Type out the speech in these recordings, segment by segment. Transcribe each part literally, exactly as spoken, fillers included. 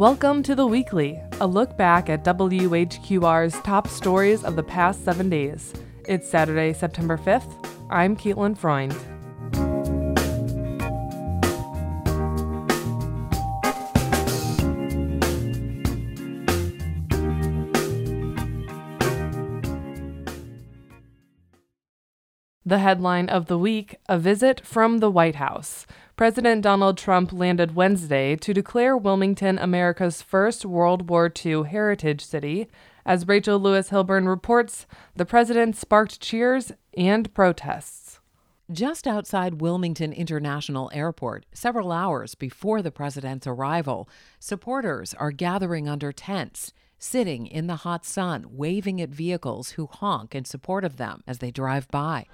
Welcome to The Weekly, a look back at W H Q R's top stories of the past seven days. It's Saturday, September fifth. I'm Caitlin Freund. The headline of the week, a visit from the White House. President Donald Trump landed Wednesday to declare Wilmington America's first World War Two heritage city. As Rachel Lewis Hilburn reports, the president sparked cheers and protests. Just outside Wilmington International Airport, several hours before the president's arrival, supporters are gathering under tents, sitting in the hot sun, waving at vehicles who honk in support of them as they drive by.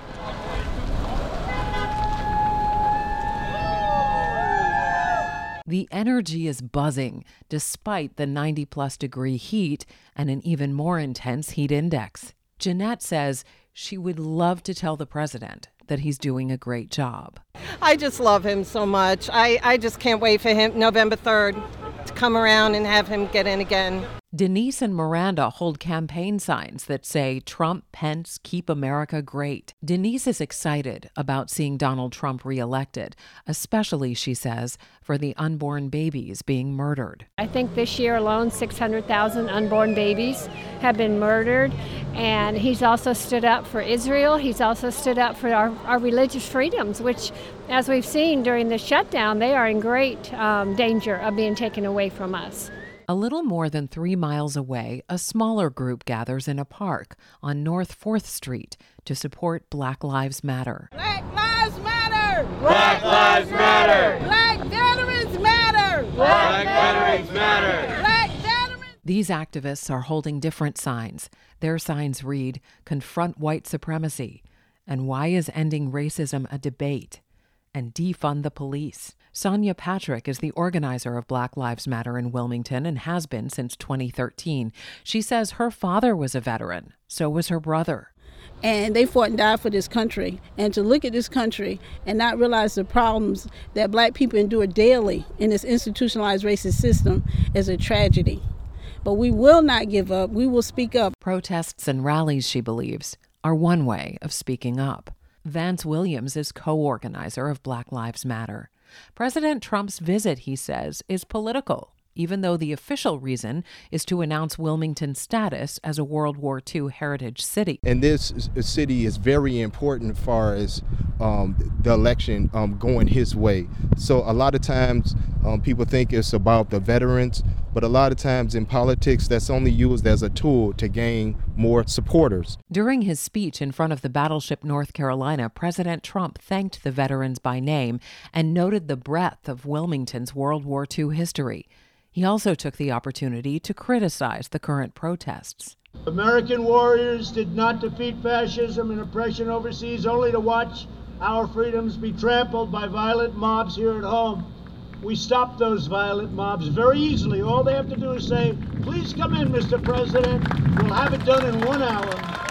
The energy is buzzing, despite the ninety-plus degree heat and an even more intense heat index. Jeanette says she would love to tell the president that he's doing a great job. I just love him so much. I, I just can't wait for him November third to come around and have him get in again. Denise and Miranda hold campaign signs that say, Trump, Pence, keep America great. Denise is excited about seeing Donald Trump reelected, especially, she says, for the unborn babies being murdered. I think this year alone, six hundred thousand unborn babies have been murdered. And he's also stood up for Israel. He's also stood up for our, our religious freedoms, which, as we've seen during the shutdown, they are in great um, danger of being taken away from us. A little more than three miles away, a smaller group gathers in a park on North fourth Street to support Black Lives Matter. Black Lives Matter! Black Lives Matter! Black veterans matter! Black veterans matter! Black veterans! These activists are holding different signs. Their signs read, Confront White Supremacy, and Why is Ending Racism a Debate? And Defund the Police. Sonia Patrick is the organizer of Black Lives Matter in Wilmington and has been since twenty thirteen. She says her father was a veteran, so was her brother. And they fought and died for this country. And to look at this country and not realize the problems that black people endure daily in this institutionalized racist system is a tragedy. But we will not give up. We will speak up. Protests and rallies, she believes, are one way of speaking up. Vance Williams is co-organizer of Black Lives Matter. President Trump's visit, he says, is political, even though the official reason is to announce Wilmington's status as a World War Two heritage city. And this city is very important as far as um, the election um, going his way. So a lot of times um, people think it's about the veterans, but a lot of times in politics that's only used as a tool to gain more supporters. During his speech in front of the Battleship North Carolina, President Trump thanked the veterans by name and noted the breadth of Wilmington's World War Two history. He also took the opportunity to criticize the current protests. American warriors did not defeat fascism and oppression overseas only to watch our freedoms be trampled by violent mobs here at home. We stopped those violent mobs very easily. All they have to do is say, please come in, Mister President. We'll have it done in one hour.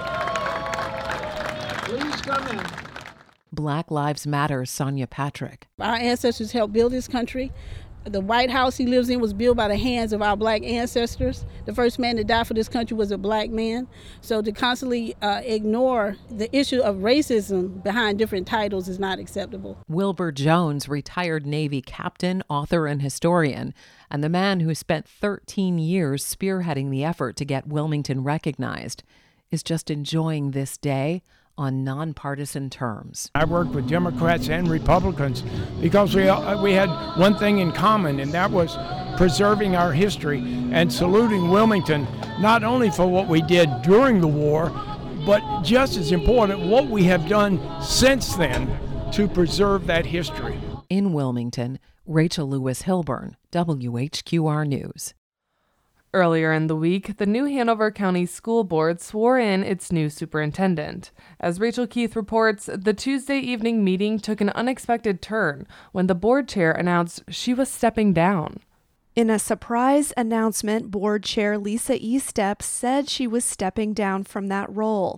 Please come in. Black Lives Matter's Sonia Patrick. Our ancestors helped build this country. The White House he lives in was built by the hands of our black ancestors. The first man to die for this country was a black man. So to constantly uh, ignore the issue of racism behind different titles is not acceptable. Wilbur Jones, retired Navy captain, author, and historian, and the man who spent thirteen years spearheading the effort to get Wilmington recognized, is just enjoying this day on nonpartisan terms. I worked with Democrats and Republicans because we we had one thing in common, and that was preserving our history and saluting Wilmington, not only for what we did during the war, but just as important, what we have done since then to preserve that history. In Wilmington, Rachel Lewis Hilburn, W H Q R News. Earlier in the week, the new Hanover County School Board swore in its new superintendent. As Rachel Keith reports, the Tuesday evening meeting took an unexpected turn when the board chair announced she was stepping down. In a surprise announcement, Board Chair Lisa E. Steps said she was stepping down from that role.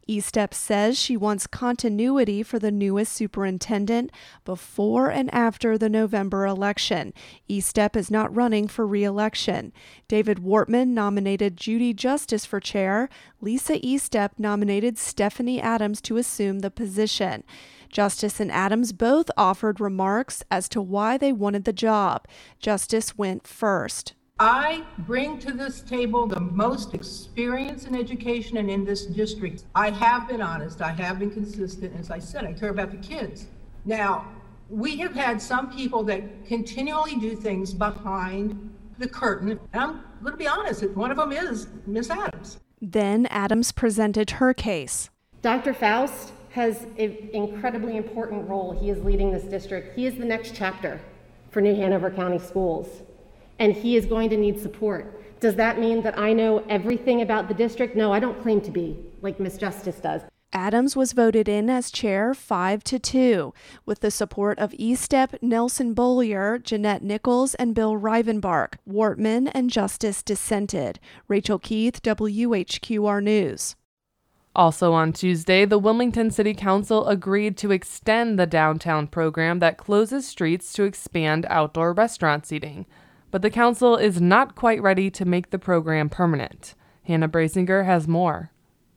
ESTEP says she wants continuity for the newest superintendent before and after the November election. ESTEP is not running for re-election. David Wortman nominated Judy Justice for chair. Lisa ESTEP nominated Stephanie Adams to assume the position. Justice and Adams both offered remarks as to why they wanted the job. Justice went first. I bring to this table the most experience in education and in this district. I have been honest. I have been consistent. As I said, I care about the kids. Now, we have had some people that continually do things behind the curtain. And I'm going to be honest, one of them is Miz Adams. Then Adams presented her case. Doctor Faust has an incredibly important role. He is leading this district. He is the next chapter for New Hanover County Schools, and he is going to need support. Does that mean that I know everything about the district? No, I don't claim to be, like Miz Justice does. Adams was voted in as chair five to two, with the support of ESTEP, Nelson Bollier, Jeanette Nichols, and Bill Rivenbark. Wortman and Justice dissented. Rachel Keith, W H Q R News. Also on Tuesday, the Wilmington City Council agreed to extend the downtown program that closes streets to expand outdoor restaurant seating. But the council is not quite ready to make the program permanent. Hannah Brasinger has more.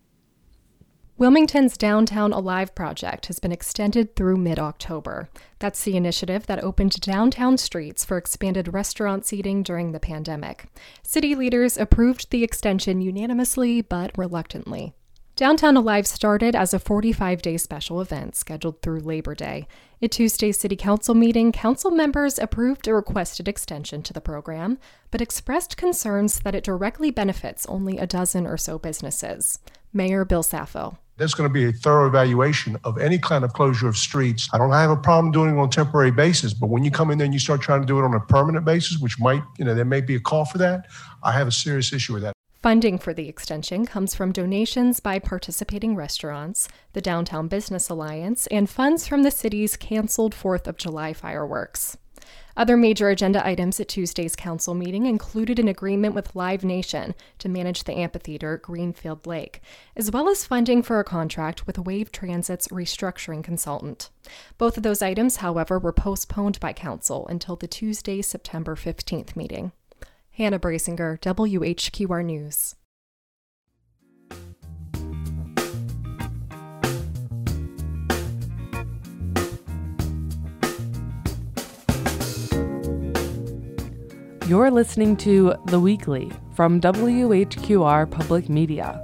Wilmington's Downtown Alive project has been extended through mid-October. That's the initiative that opened downtown streets for expanded restaurant seating during the pandemic. City leaders approved the extension unanimously but reluctantly. Downtown Alive started as a forty-five day special event scheduled through Labor Day. At Tuesday's City Council meeting, council members approved a requested extension to the program, but expressed concerns that it directly benefits only a dozen or so businesses. Mayor Bill Saffo. There's going to be a thorough evaluation of any kind of closure of streets. I don't have a problem doing it on a temporary basis, but when you come in there and you start trying to do it on a permanent basis, which might, you know, there may be a call for that, I have a serious issue with that. Funding for the extension comes from donations by participating restaurants, the Downtown Business Alliance, and funds from the city's canceled fourth of July fireworks. Other major agenda items at Tuesday's council meeting included an agreement with Live Nation to manage the amphitheater at Greenfield Lake, as well as funding for a contract with Wave Transit's restructuring consultant. Both of those items, however, were postponed by council until the Tuesday, September fifteenth meeting. Hannah Brasinger, W H Q R News. You're listening to The Weekly from W H Q R Public Media.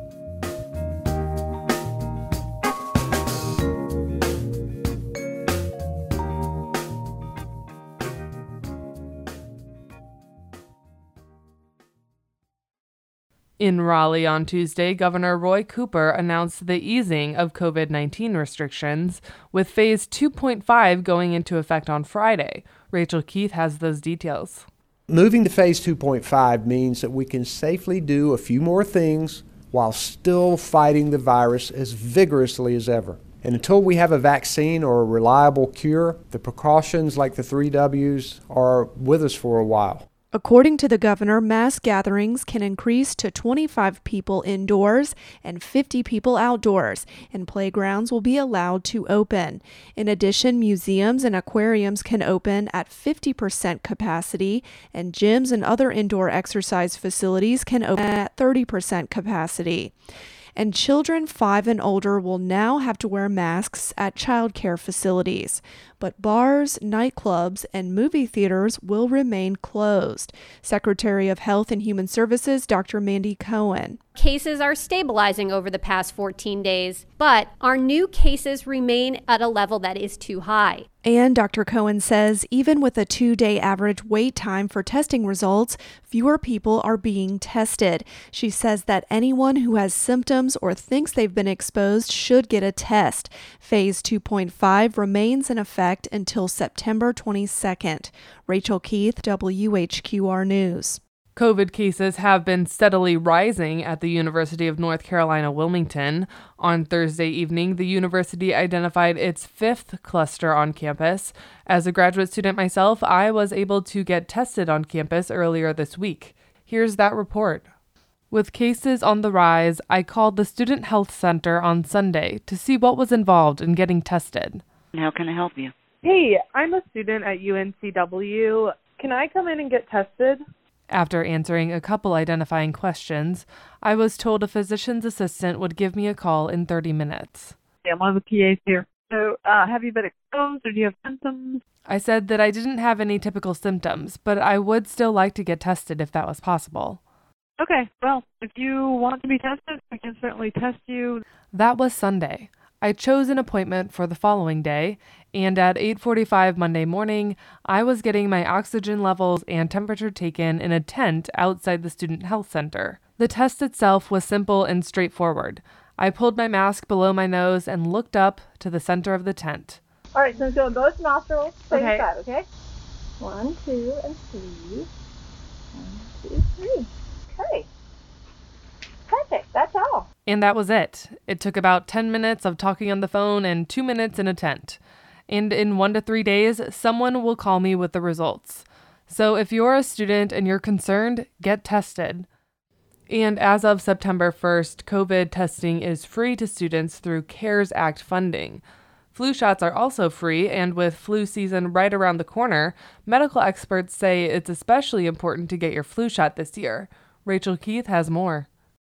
In Raleigh on Tuesday, Governor Roy Cooper announced the easing of covid nineteen restrictions, with Phase two point five going into effect on Friday. Rachel Keith has those details. Moving to Phase two point five means that we can safely do a few more things while still fighting the virus as vigorously as ever. And until we have a vaccine or a reliable cure, the precautions like the three W's are with us for a while. According to the governor, mass gatherings can increase to twenty-five people indoors and fifty people outdoors, and playgrounds will be allowed to open. In addition, museums and aquariums can open at fifty percent capacity, and gyms and other indoor exercise facilities can open at thirty percent capacity. And children five and older will now have to wear masks at childcare facilities. But bars, nightclubs, and movie theaters will remain closed. Secretary of Health and Human Services, Doctor Mandy Cohen. Cases are stabilizing over the past fourteen days, but our new cases remain at a level that is too high. And Doctor Cohen says even with a two-day average wait time for testing results, fewer people are being tested. She says that anyone who has symptoms or thinks they've been exposed should get a test. Phase two point five remains in effect until September twenty-second. Rachel Keith, W H Q R News. COVID cases have been steadily rising at the University of North Carolina, Wilmington. On Thursday evening, the university identified its fifth cluster on campus. As a graduate student myself, I was able to get tested on campus earlier this week. Here's that report. With cases on the rise, I called the Student Health Center on Sunday to see what was involved in getting tested. How can I help you? Hey, I'm a student at U N C W. Can I come in and get tested? After answering a couple identifying questions, I was told a physician's assistant would give me a call in thirty minutes. Yeah, I'm one of the P As here. So, uh, have you been exposed or do you have symptoms? I said that I didn't have any typical symptoms, but I would still like to get tested if that was possible. Okay, well, if you want to be tested, we can certainly test you. That was Sunday. I chose an appointment for the following day, and at eight forty-five Monday morning, I was getting my oxygen levels and temperature taken in a tent outside the Student Health Center. The test itself was simple and straightforward. I pulled my mask below my nose and looked up to the center of the tent. All right, so go both nostrils, same Okay. side, okay? One, two, and three. One, two, three. Okay. Perfect, that's all. And that was it. It took about ten minutes of talking on the phone and two minutes in a tent. And in one to three days, someone will call me with the results. So if you're a student and you're concerned, get tested. And as of September first, COVID testing is free to students through CARES Act funding. Flu shots are also free, and with flu season right around the corner, medical experts say it's especially important to get your flu shot this year. Rachel Keith has more.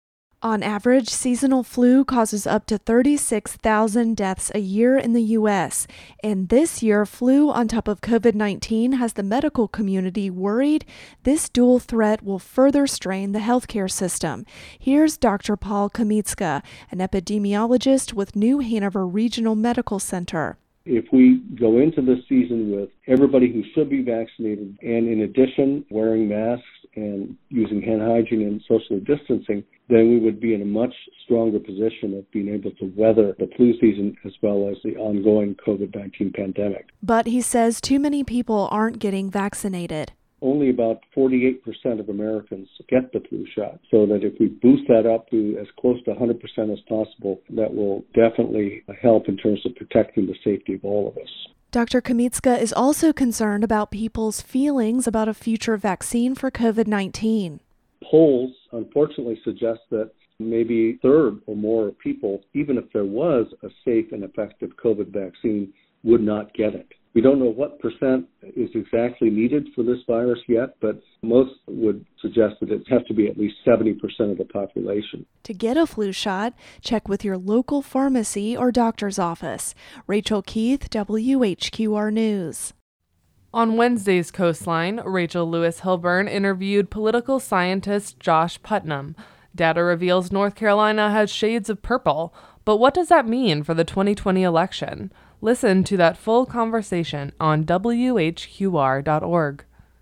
On average, seasonal flu causes up to thirty-six thousand deaths a year in the U S, and this year, flu on top of COVID nineteen has the medical community worried this dual threat will further strain the healthcare system. Here's Doctor Paul Kamitska, an epidemiologist with New Hanover Regional Medical Center. If we go into this season with everybody who should be vaccinated and in addition wearing masks and using hand hygiene and social distancing, then we would be in a much stronger position of being able to weather the flu season as well as the ongoing COVID nineteen pandemic. But he says too many people aren't getting vaccinated. Only about forty-eight percent of Americans get the flu shot, so that if we boost that up to as close to one hundred percent as possible, that will definitely help in terms of protecting the safety of all of us. Doctor Kamitska is also concerned about people's feelings about a future vaccine for COVID nineteen. Polls, unfortunately, suggest that maybe a third or more of people, even if there was a safe and effective COVID vaccine, would not get it. We don't know what percent is exactly needed for this virus yet, but most would suggest that it has to be at least seventy percent of the population. To get a flu shot, check with your local pharmacy or doctor's office. Rachel Keith, W H Q R News. On Wednesday's Coastline, Rachel Lewis Hilburn interviewed political scientist Josh Putnam. Data reveals North Carolina has shades of purple, but what does that mean for the twenty twenty election? Listen to that full conversation on W H Q R dot org.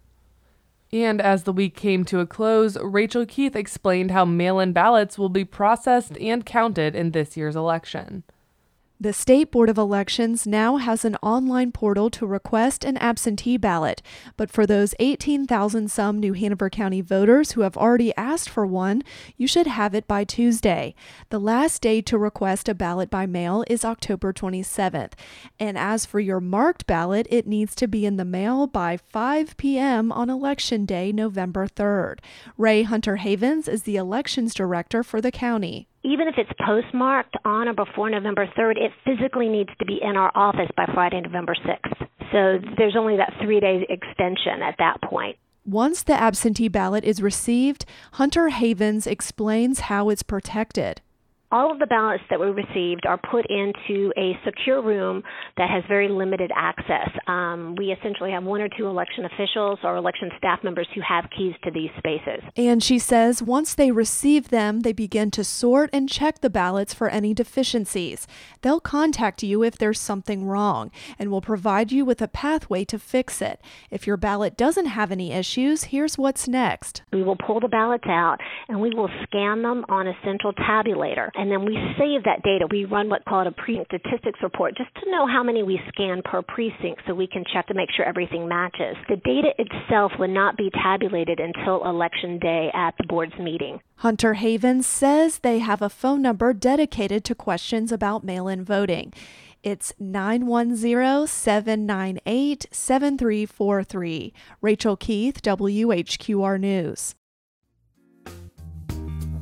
And as the week came to a close, Rachel Keith explained how mail-in ballots will be processed and counted in this year's election. The State Board of Elections now has an online portal to request an absentee ballot, but for those eighteen thousand some New Hanover County voters who have already asked for one, you should have it by Tuesday. The last day to request a ballot by mail is October twenty-seventh, and as for your marked ballot, it needs to be in the mail by five p.m. on Election Day, November third. Ray Hunter Havens is the elections director for the county. Even if it's postmarked on or before November third, it physically needs to be in our office by Friday, November sixth. So there's only that three-day extension at that point. Once the absentee ballot is received, Hunter Havens explains how it's protected. All of the ballots that we received are put into a secure room that has very limited access. Um, we essentially have one or two election officials or election staff members who have keys to these spaces. And she says once they receive them, they begin to sort and check the ballots for any deficiencies. They'll contact you if there's something wrong and will provide you with a pathway to fix it. If your ballot doesn't have any issues, here's what's next. We will pull the ballots out and we will scan them on a central tabulator. And then we save that data. We run what's called a precinct statistics report just to know how many we scan per precinct so we can check to make sure everything matches. The data itself would not be tabulated until Election Day at the board's meeting. Hunter Havens says they have a phone number dedicated to questions about mail-in voting. It's nine one zero, seven nine eight, seven three four three. Rachel Keith, W H Q R News.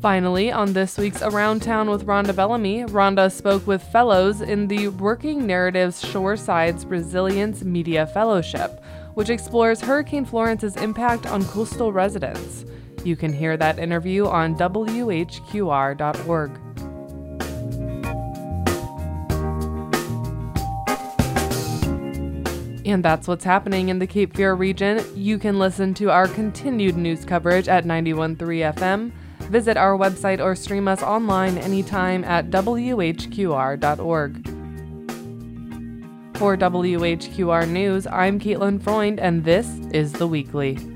Finally, on this week's Around Town with Rhonda Bellamy, Rhonda spoke with fellows in the Working Narratives Shoresides Resilience Media Fellowship, which explores Hurricane Florence's impact on coastal residents. You can hear that interview on W H Q R dot org. And that's what's happening in the Cape Fear region. You can listen to our continued news coverage at ninety-one point three F M. Visit our website or stream us online anytime at W H Q R dot org. For W H Q R News, I'm Caitlin Freund, and this is The Weekly.